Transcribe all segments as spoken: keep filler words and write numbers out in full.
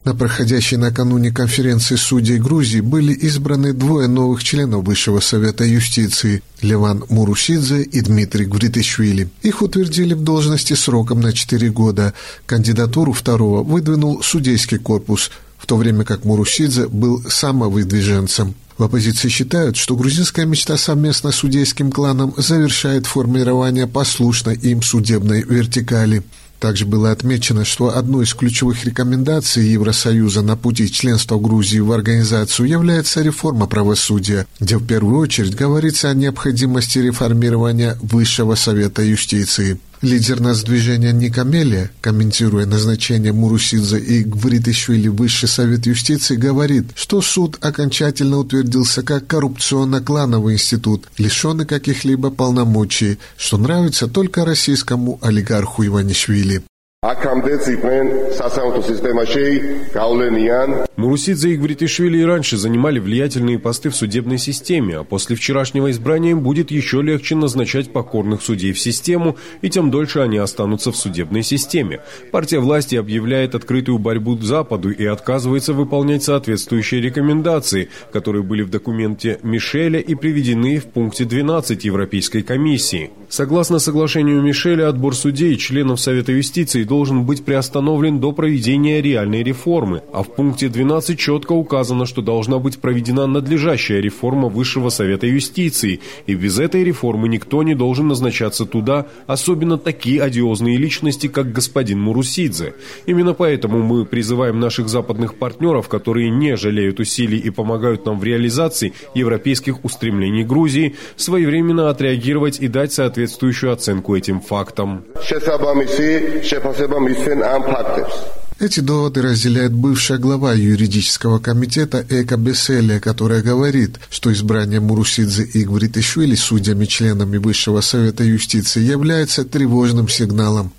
На проходящей накануне конференции судей Грузии были избраны двое новых членов Высшего совета юстиции – Леван Мурусидзе и Дмитрий Гвритишвили. Их утвердили в должности сроком на четыре года. Кандидатуру второго выдвинул судейский корпус, в то время как Мурусидзе был самовыдвиженцем. В оппозиции считают, что грузинская мечта совместно с судейским кланом завершает формирование послушной им судебной вертикали. Также было отмечено, что одной из ключевых рекомендаций Евросоюза на пути членства Грузии в организацию является реформа правосудия, где в первую очередь говорится о необходимости реформирования Высшего совета юстиции. Лидер нацдвижения Ника Мелия, комментируя назначение Мурусидзе и Гвритишвили в Высший совет юстиции, говорит, что суд окончательно утвердился как коррупционно-клановый институт, лишенный каких-либо полномочий, что нравится только российскому олигарху Иванишвили. Мурусидзе и Гвритишвили и раньше занимали влиятельные посты в судебной системе, а после вчерашнего избрания им будет еще легче назначать покорных судей в систему, и тем дольше они останутся в судебной системе. Партия власти объявляет открытую борьбу Западу и отказывается выполнять соответствующие рекомендации, которые были в документе Мишеля и приведены в пункте двенадцать Европейской комиссии. Согласно соглашению Мишеля, отбор судей и членов Совета юстиции должен быть приостановлен до проведения реальной реформы, а в пункте двенадцать четко указано, что должна быть проведена надлежащая реформа Высшего совета юстиции, и без этой реформы никто не должен назначаться туда, особенно такие одиозные личности, как господин Мурусидзе. Именно поэтому мы призываем наших западных партнеров, которые не жалеют усилий и помогают нам в реализации европейских устремлений Грузии, своевременно отреагировать и дать соответствующую оценку этим фактам. Эти доводы разделяет бывшая глава юридического комитета Эка Беселия, которая говорит, что избрание Мурусидзе и Гвритишвили судьями-членами Высшего совета юстиции является тревожным сигналом.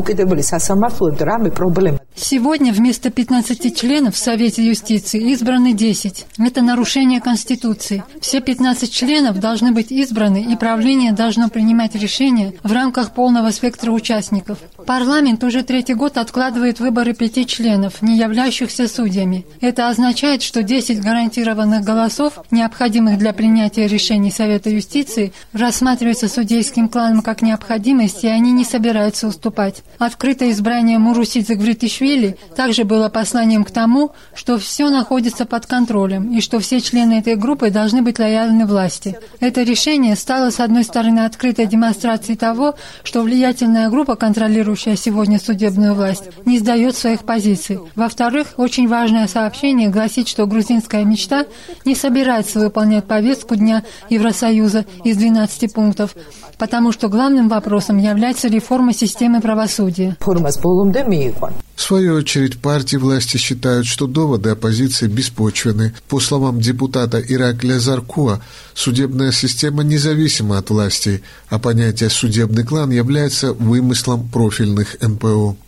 Сегодня вместо пятнадцати членов в Совете юстиции избраны десять. Это нарушение Конституции. Все пятнадцать членов должны быть избраны, и правление должно принимать решения в рамках полного спектра участников. Парламент уже третий год откладывает выборы пяти членов, не являющихся судьями. Это означает, что десять гарантированных голосов, необходимых для принятия решений Совета юстиции, рассматриваются судейским кланом как необходимость, и они не собираются уступать. Открытое избрание Мурусидзе Гвритишвили также было посланием к тому, что все находится под контролем, и что все члены этой группы должны быть лояльны власти. Это решение стало, с одной стороны, открытой демонстрацией того, что влиятельная группа, контролирующая сегодня судебную власть, не сдает своих позиций. Во-вторых, очень важное сообщение гласит, что грузинская мечта не собирается выполнять повестку дня Евросоюза из двенадцати пунктов, потому что главным вопросом является реформа системы правосудия. В свою очередь, партии власти считают, что доводы оппозиции беспочвены. По словам депутата Ираклия Заркуа, судебная система независима от власти, а понятие «судебный клан» является вымыслом профильных эн пэ о.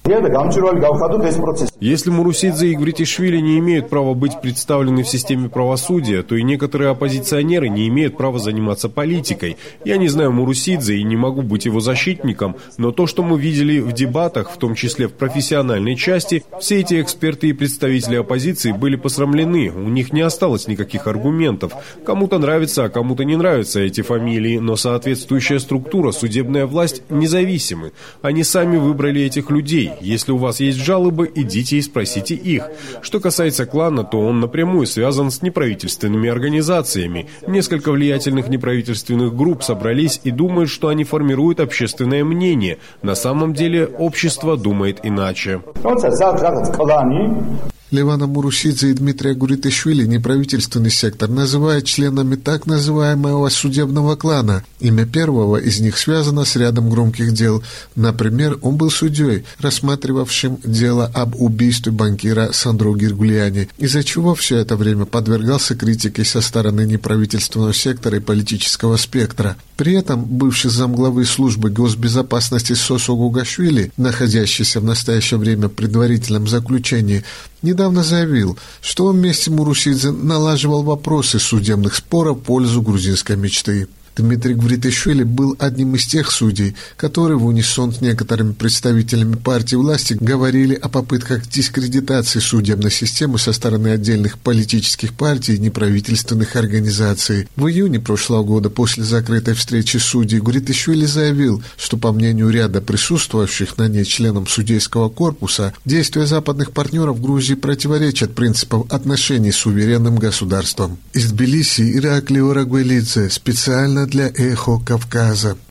Если Мурусидзе и Гвритишвили не имеют права быть представлены в системе правосудия, то и некоторые оппозиционеры не имеют права заниматься политикой. Я не знаю Мурусидзе и не могу быть его защитником, но то, что мы видели в дебатах, в том числе в профессиональной части, все эти эксперты и представители оппозиции были посрамлены, у них не осталось никаких аргументов. Кому-то нравятся, а кому-то не нравятся эти фамилии, но соответствующая структура, судебная власть независимы. Они сами выбрали этих людей. Если у вас есть жалобы, идите и спросите их. Что касается клана, то он напрямую связан с неправительственными организациями. Несколько влиятельных неправительственных групп собрались и думают, что они формируют общественное мнение. На самом деле общество думает иначе. Левана Мурусидзе и Дмитрия Гвритишвили неправительственный сектор называют членами так называемого судебного клана. Имя первого из них связано с рядом громких дел. Например, он был судьей, рассматривавшим дело об убийстве банкира Сандро Гиргулиани, из-за чего все это время подвергался критике со стороны неправительственного сектора и политического спектра. При этом бывший замглавы службы госбезопасности Сосо Гугашвили, находящийся в настоящее время в предварительном заключении, недавно заявил, что он вместе с Мурусидзе налаживал вопросы судебных споров в пользу грузинской мечты. Дмитрий Гвритишвили был одним из тех судей, которые в унисон с некоторыми представителями партии власти говорили о попытках дискредитации судебной системы со стороны отдельных политических партий и неправительственных организаций. В июне прошлого года после закрытой встречи судей Гвритишвили заявил, что по мнению ряда присутствующих на ней членов судейского корпуса, действия западных партнеров Грузии противоречат принципам отношений с суверенным государством. Из Тбилиси Ираклий Орагвелидзе специально для «Эхо Кавказа».